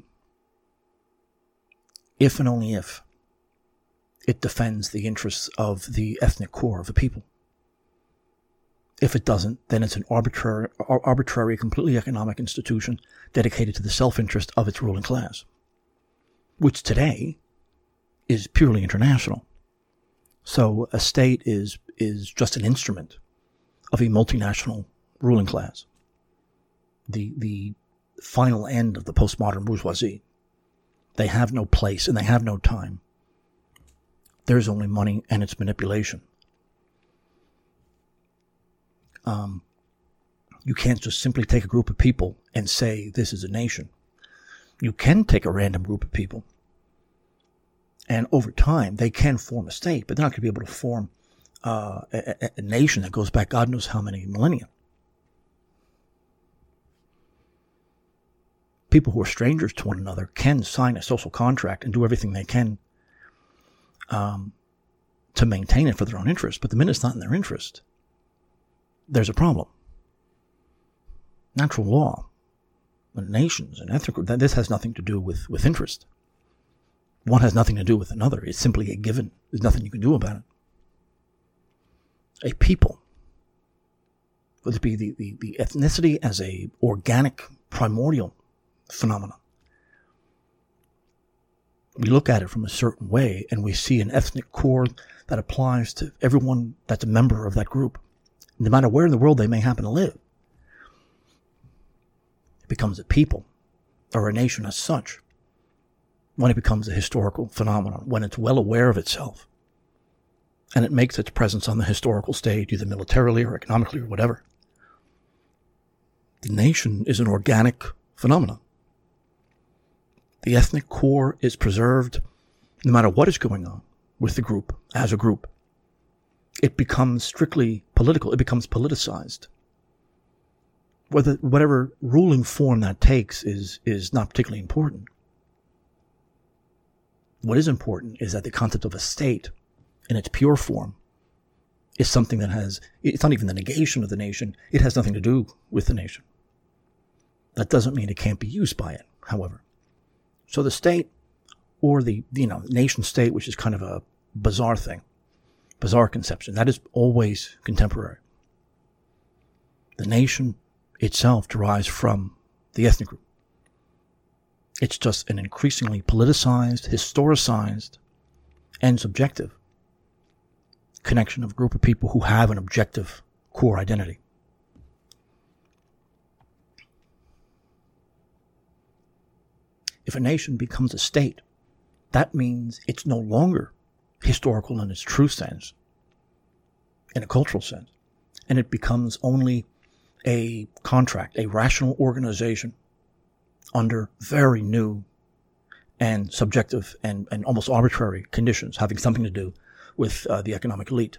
if and only if it defends the interests of the ethnic core of the people. If it doesn't, then it's an arbitrary, completely economic institution dedicated to the self-interest of its ruling class, which today is purely international. So a state is just an instrument of a multinational ruling class. The final end of the postmodern bourgeoisie. They have no place and they have no time. There's only money and its manipulation. You can't just simply take a group of people and say this is a nation. You can take a random group of people, and over time they can form a state, but they're not going to be able to form a nation that goes back God knows how many millennia. People who are strangers to one another can sign a social contract and do everything they can to maintain it for their own interest. But the minute it's not in their interest, there's a problem. Natural law, nations, and ethnic groups, this has nothing to do with interest. One has nothing to do with another. It's simply a given. There's nothing you can do about it. A people, whether it be the ethnicity as a organic, primordial phenomenon. We look at it from a certain way, and we see an ethnic core that applies to everyone that's a member of that group, no matter where in the world they may happen to live. It becomes a people, or a nation as such, when it becomes a historical phenomenon, when it's well aware of itself, and it makes its presence on the historical stage, either militarily or economically or whatever. The nation is an organic phenomenon. the ethnic core is preserved no matter what is going on with the group as a group. It becomes strictly political. It becomes politicized. Whatever ruling form that takes is not particularly important. What is important is that the concept of a state in its pure form is something that it's not even the negation of the nation. It has nothing to do with the nation. That doesn't mean it can't be used by it, however. So the state, or the nation state, which is kind of a bizarre thing, bizarre conception, that is always contemporary. The nation itself derives from the ethnic group. It's just an increasingly politicized, historicized, and subjective connection of a group of people who have an objective core identity. If a nation becomes a state, that means it's no longer historical in its true sense, in a cultural sense, and it becomes only a contract, a rational organization under very new and subjective and almost arbitrary conditions, having something to do with the economic elite.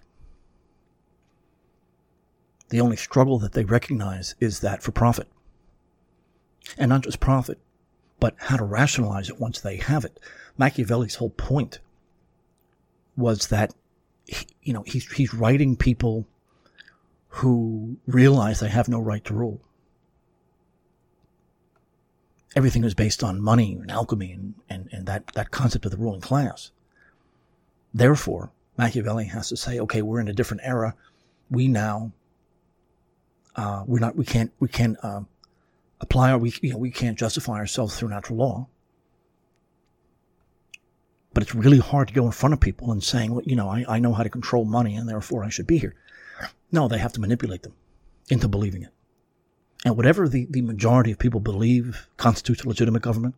The only struggle that they recognize is that for profit. And not just profit, but how to rationalize it once they have it. Machiavelli's whole point was that, he's writing people who realize they have no right to rule. Everything is based on money and alchemy and that concept of the ruling class. Therefore, Machiavelli has to say, okay, we're in a different era. We now, we can't apply, or we can't justify ourselves through natural law. But it's really hard to go in front of people and saying, well, I know how to control money and therefore I should be here. No, they have to manipulate them into believing it. And whatever the majority of people believe constitutes a legitimate government,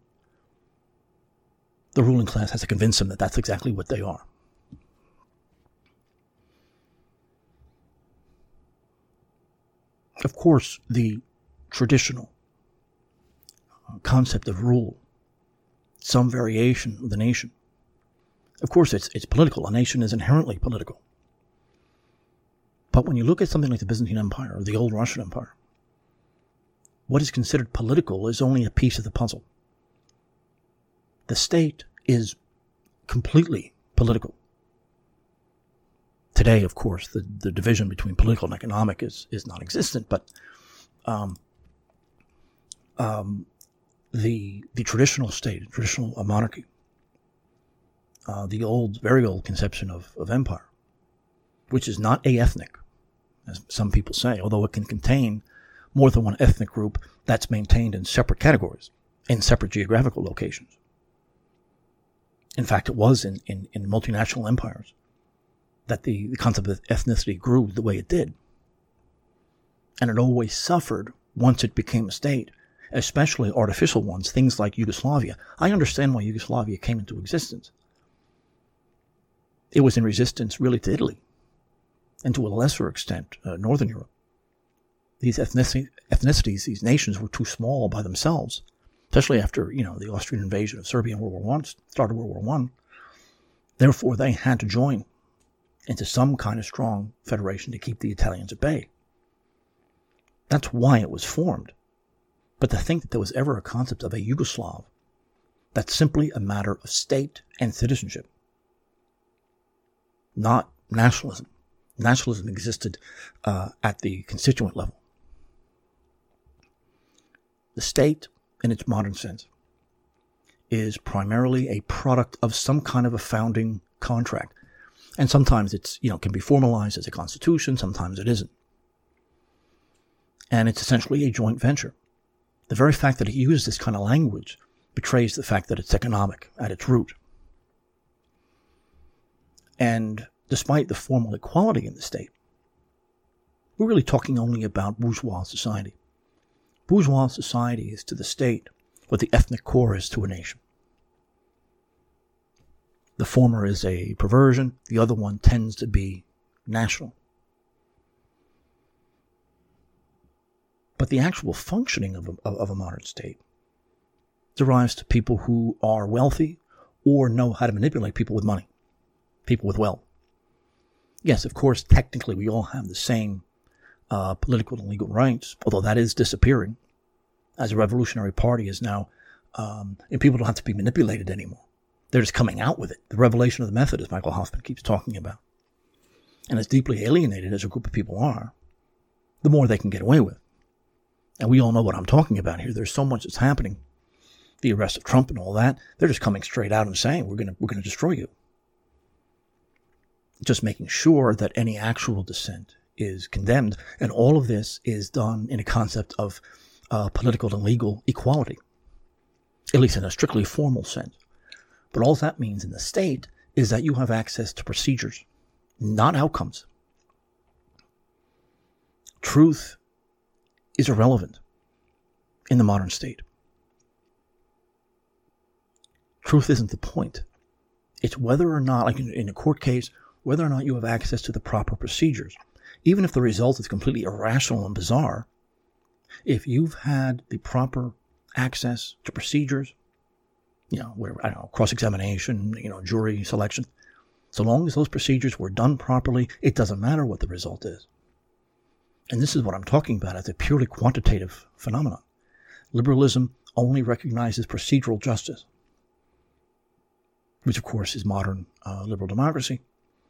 the ruling class has to convince them that that's exactly what they are. Of course, the traditional concept of rule, some variation of the nation, of course it's political. A nation is inherently political. But when you look at something like the Byzantine Empire or the old Russian Empire, what is considered political is only a piece of the puzzle. The state is completely political. Today, of course, the division between political and economic is non-existent, but the traditional state, traditional monarchy, the very old conception of empire, which is not a-ethnic, as some people say, although it can contain more than one ethnic group that's maintained in separate categories, in separate geographical locations. In fact, it was in multinational empires that the concept of ethnicity grew the way it did. And it always suffered once it became a state, especially artificial ones, things like Yugoslavia. I understand why Yugoslavia came into existence. It was in resistance really to Italy, and to a lesser extent, Northern Europe. These ethnicities, these nations were too small by themselves, especially after, the Austrian invasion of Serbia in World War I, started World War I. Therefore, they had to join into some kind of strong federation to keep the Italians at bay. That's why it was formed. But to think that there was ever a concept of a Yugoslav, that's simply a matter of state and citizenship, not nationalism. Nationalism existed at the constituent level. The state, in its modern sense, is primarily a product of some kind of a founding contract. And sometimes it's, can be formalized as a constitution, sometimes it isn't. And it's essentially a joint venture. The very fact that it uses this kind of language betrays the fact that it's economic at its root. And despite the formal equality in the state, we're really talking only about bourgeois society. Bourgeois society is to the state what the ethnic core is to a nation. The former is a perversion, the other one tends to be national. But the actual functioning of a modern state derives to people who are wealthy or know how to manipulate people with money, people with wealth. Yes, of course, technically we all have the same political and legal rights, although that is disappearing as a revolutionary party is now, and people don't have to be manipulated anymore. They're just coming out with it. The revelation of the method, as Michael Hoffman keeps talking about. And as deeply alienated as a group of people are, the more they can get away with. And we all know what I'm talking about here. There's so much that's happening. The arrest of Trump and all that. They're just coming straight out and saying, we're going to destroy you. Just making sure that any actual dissent is condemned. And all of this is done in a concept of political and legal equality, at least in a strictly formal sense. But all that means in the state is that you have access to procedures, not outcomes. Truth is irrelevant in the modern state. Truth isn't the point. It's whether or not, like in a court case, whether or not you have access to the proper procedures. Even if the result is completely irrational and bizarre, if you've had the proper access to procedures, whatever, I don't know, cross-examination, jury selection, so long as those procedures were done properly, it doesn't matter what the result is. And this is what I'm talking about as a purely quantitative phenomenon. Liberalism only recognizes procedural justice, which of course is modern liberal democracy,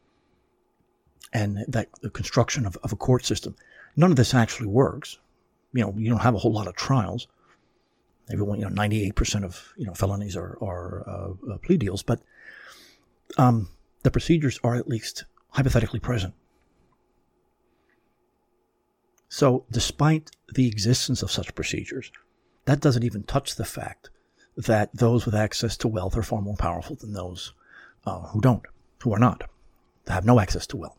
and that the construction of a court system. None of this actually works. You don't have a whole lot of trials. Everyone, 98% of felonies are plea deals, but the procedures are at least hypothetically present. So, despite the existence of such procedures, that doesn't even touch the fact that those with access to wealth are far more powerful than those who are not, that have no access to wealth.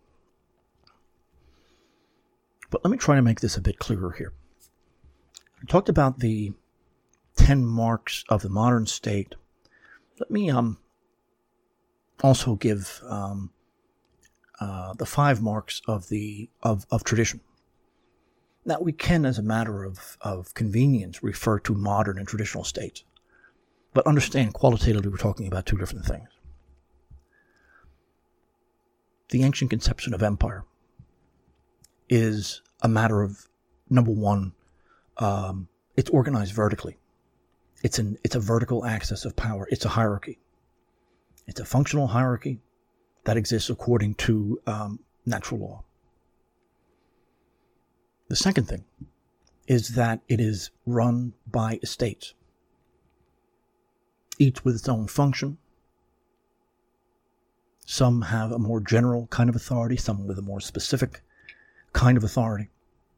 But let me try to make this a bit clearer here. I talked about the 10 marks of the modern state. Let me also give the 5 marks of tradition. Now, we can, as a matter of convenience, refer to modern and traditional states. But understand, qualitatively, we're talking about 2 different things. The ancient conception of empire is a matter of, number one, it's organized vertically. It's a vertical axis of power. It's a hierarchy. It's a functional hierarchy that exists according to natural law. The second thing is that it is run by estates, each with its own function. Some have a more general kind of authority, some with a more specific kind of authority.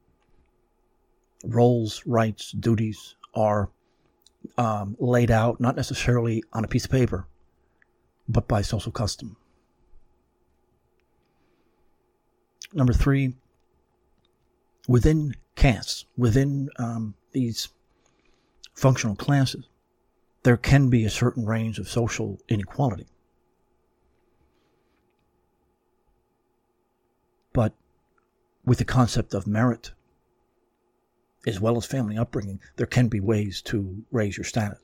Roles, rights, duties are laid out not necessarily on a piece of paper, but by social custom. Number 3, within castes, within these functional classes, there can be a certain range of social inequality. But with the concept of merit, as well as family upbringing, there can be ways to raise your status.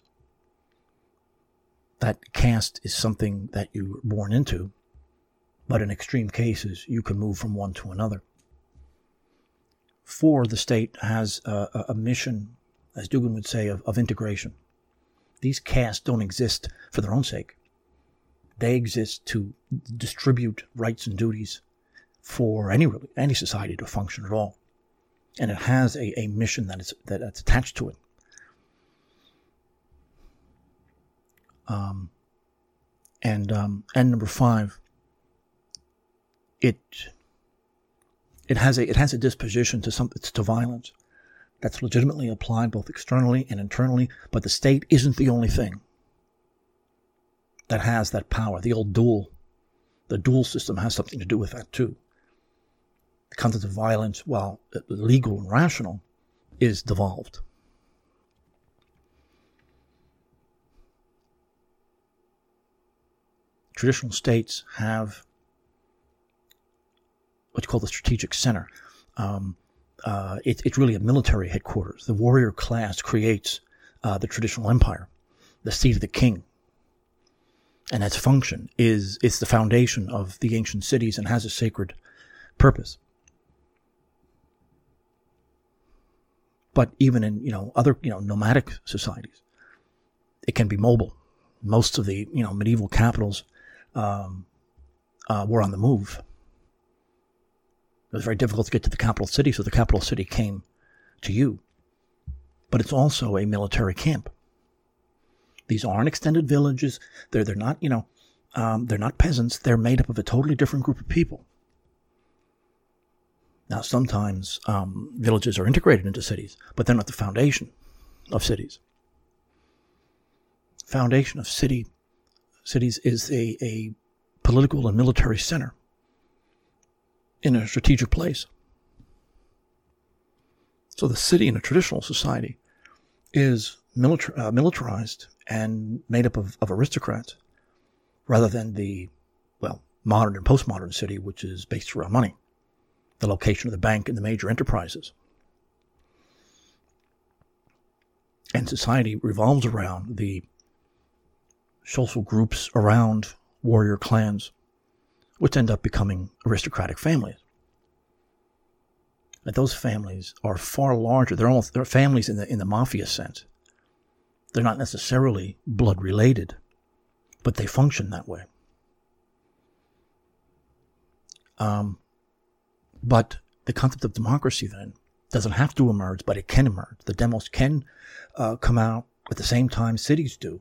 That caste is something that you were born into, but in extreme cases, you can move from one to another. 4, the state has a mission, as Dugan would say, of integration. These castes don't exist for their own sake. They exist to distribute rights and duties for any society to function at all. And it has a mission that's attached to it. And number 5, it has a disposition to violence that's legitimately applied both externally and internally, but the state isn't the only thing that has that power. The dual system has something to do with that too. The concept of violence, while legal and rational, is devolved. Traditional states have what's called the strategic center. It's really a military headquarters. The warrior class creates the traditional empire, the seat of the king. And its function it's the foundation of the ancient cities and has a sacred purpose. But even in, other, nomadic societies, it can be mobile. Most of the, medieval capitals were on the move. It was very difficult to get to the capital city, so the capital city came to you. But it's also a military camp. These aren't extended villages. They're not, they're not peasants. They're made up of a totally different group of people. Now, sometimes villages are integrated into cities, but they're not the foundation of cities. Foundation of cities is a political and military center in a strategic place. So the city in a traditional society is militarized and made up of aristocrats, rather than the, modern and postmodern city, which is based around money, the location of the bank and the major enterprises. And society revolves around the social groups around warrior clans, which end up becoming aristocratic families. But those families are far larger. They're families in the mafia sense. They're not necessarily blood related, but they function that way. But the concept of democracy then doesn't have to emerge, but it can emerge. The demos can come out at the same time cities do.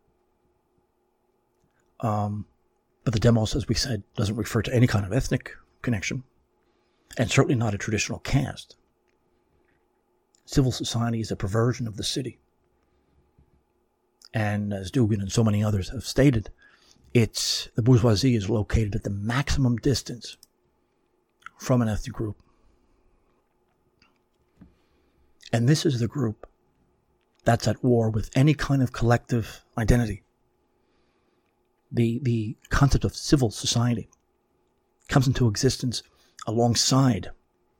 But the demos, as we said, doesn't refer to any kind of ethnic connection, and certainly not a traditional caste. Civil society is a perversion of the city. And as Dugin and so many others have stated, the bourgeoisie is located at the maximum distance from an ethnic group. And this is the group that's at war with any kind of collective identity. The concept of civil society comes into existence alongside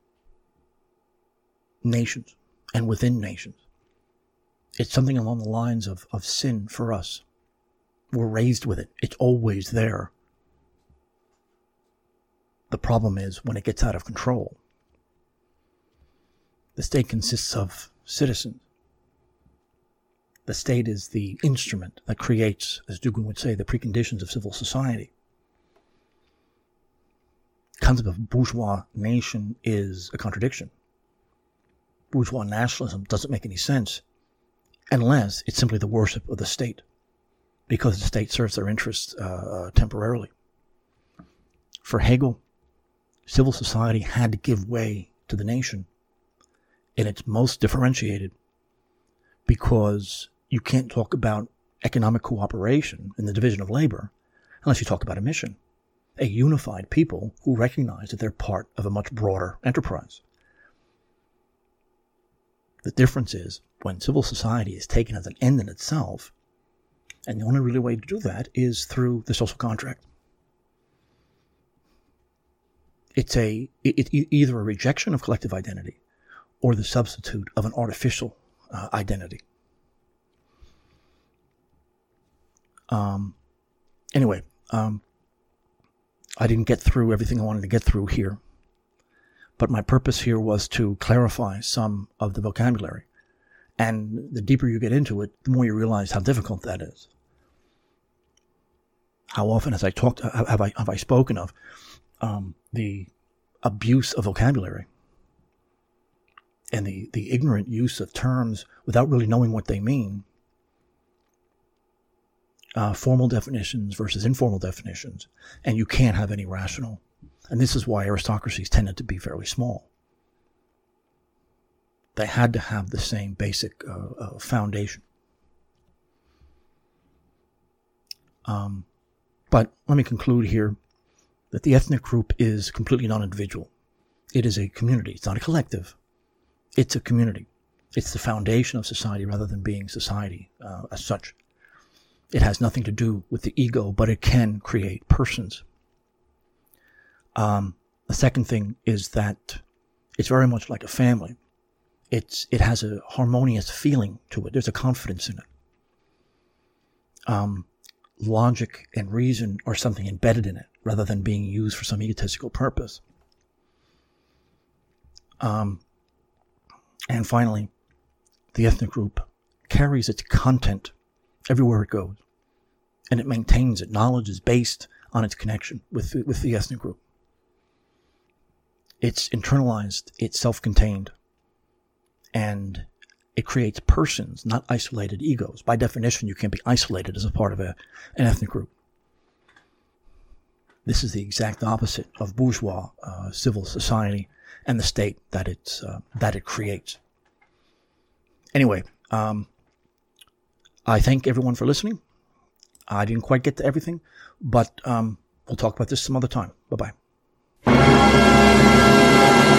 nations and within nations. It's something along the lines of sin for us. We're raised with it. It's always there. The problem is when it gets out of control. The state consists of citizens. The state is the instrument that creates, as Dugin would say, the preconditions of civil society. The concept of bourgeois nation is a contradiction. Bourgeois nationalism doesn't make any sense unless it's simply the worship of the state, because the state serves their interests temporarily. For Hegel, civil society had to give way to the nation in its most differentiated, because you can't talk about economic cooperation and the division of labor unless you talk about a mission, a unified people who recognize that they're part of a much broader enterprise. The difference is when civil society is taken as an end in itself, and the only really way to do that is through the social contract. It's either a rejection of collective identity or the substitute of an artificial identity. Anyway, I didn't get through everything I wanted to get through here, but my purpose here was to clarify some of the vocabulary. And the deeper you get into it, the more you realize how difficult that is. How often have I spoken of the abuse of vocabulary and the ignorant use of terms without really knowing what they mean. Formal definitions versus informal definitions. And you can't have any rational. And this is why aristocracies tended to be fairly small. They had to have the same basic foundation. But let me conclude here that the ethnic group is completely non-individual. It is a community. It's not a collective. It's a community. It's the foundation of society rather than being society as such. It has nothing to do with the ego, but it can create persons. The second thing is that it's very much like a family. it has a harmonious feeling to it. There's a confidence in it. Logic and reason are something embedded in it rather than being used for some egotistical purpose. And finally, the ethnic group carries its content everywhere it goes, and it maintains it. Knowledge is based on its connection with the ethnic group. It's internalized, it's self-contained, and it creates persons, not isolated egos. By definition, you can't be isolated as a part of an ethnic group. This is the exact opposite of bourgeois civil society and the state that it creates. Anyway, I thank everyone for listening. I didn't quite get to everything, but we'll talk about this some other time. Bye-bye.